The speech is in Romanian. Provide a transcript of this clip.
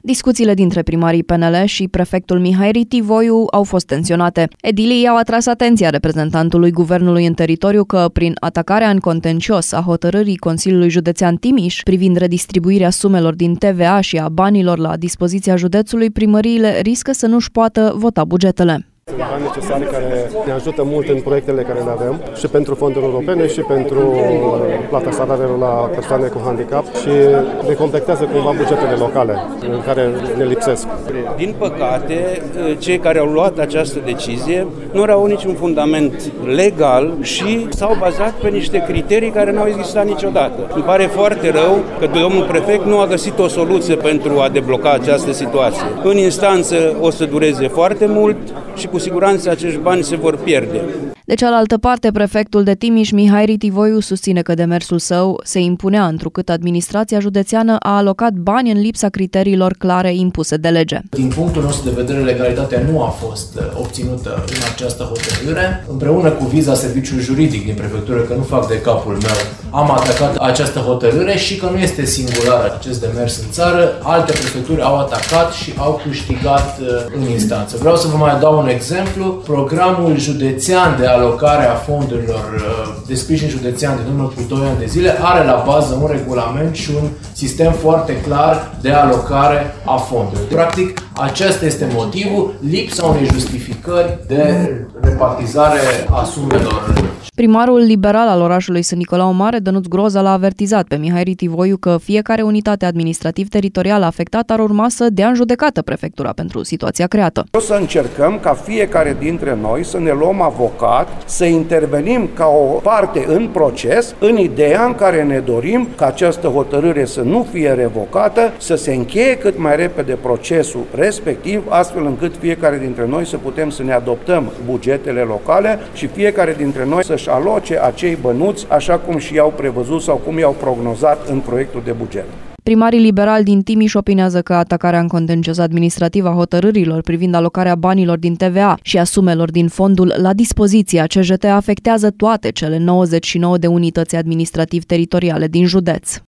Discuțiile dintre primarii PNL și prefectul Mihai Ritivoiu au fost tensionate. Edilii au atras atenția reprezentantului guvernului în teritoriu că, prin atacarea în contencios a hotărârii Consiliului Județean Timiș privind redistribuirea sumelor din TVA și a banilor la dispoziția județului, primăriile riscă să nu-și poată vota bugetele. Sunt bani necesari care ne ajută mult în proiectele care le avem și pentru fonduri europene și pentru plata salariilor la persoane cu handicap și ne completează cumva bugetele locale în care ne lipsesc. Din păcate, cei care au luat această decizie nu au niciun fundament legal și s-au bazat pe niște criterii care nu au existat niciodată. Îmi pare foarte rău că domnul prefect nu a găsit o soluție pentru a debloca această situație. În instanță o să dureze foarte mult și cu siguranță acești bani se vor pierde. De cealaltă parte, prefectul de Timiș, Mihai Ritivoiu, susține că demersul său se impunea întrucât administrația județeană a alocat bani în lipsa criteriilor clare impuse de lege. Din punctul nostru de vedere, legalitatea nu a fost obținută în această hotărâre. Împreună cu viza serviciul juridic din prefectură, că nu fac de capul meu, am atacat această hotărâre și că nu este singular acest demers în țară. Alte prefecturi au atacat și au câștigat în instanță. Vreau să vă mai dau un exemplu. Programul județean de alocare a fondurilor de sprijin județean din urmă cu 2 ani de zile are la bază un regulament și un sistem foarte clar de alocare a fondurilor. Practic, acesta este motivul, lipsa unei justificări de repartizare a sumelor. Primarul liberal al orașului Sân Nicolau Mare, Dănuț Groza, l-a avertizat pe Mihai Ritivoiu că fiecare unitate administrativ-teritorială afectată ar urma să dea în judecată prefectura pentru situația creată. O să încercăm ca fiecare dintre noi să ne luăm avocat, să intervenim ca o parte în proces, în ideea în care ne dorim ca această hotărâre să nu fie revocată, să se încheie cât mai repede procesul respectiv, astfel încât fiecare dintre noi să putem să ne adoptăm bugetele locale și fiecare dintre noi să-și aloce acei bănuți așa cum și i-au prevăzut sau cum i-au prognozat în proiectul de buget. Primarii liberali din Timiș opinează că atacarea în contencios administrativ a hotărârilor privind alocarea banilor din TVA și a sumelor din fondul la dispoziția CJT afectează toate cele 99 de unități administrativ-teritoriale din județ.